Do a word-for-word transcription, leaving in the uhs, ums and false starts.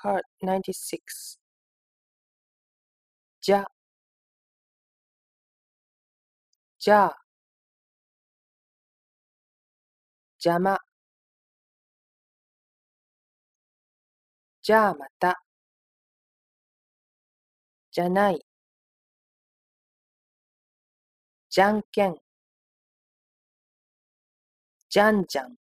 Card ninety-six. じゃ、じゃあ、邪魔、じゃあまた、じゃない、じゃんけん、じゃんじゃん。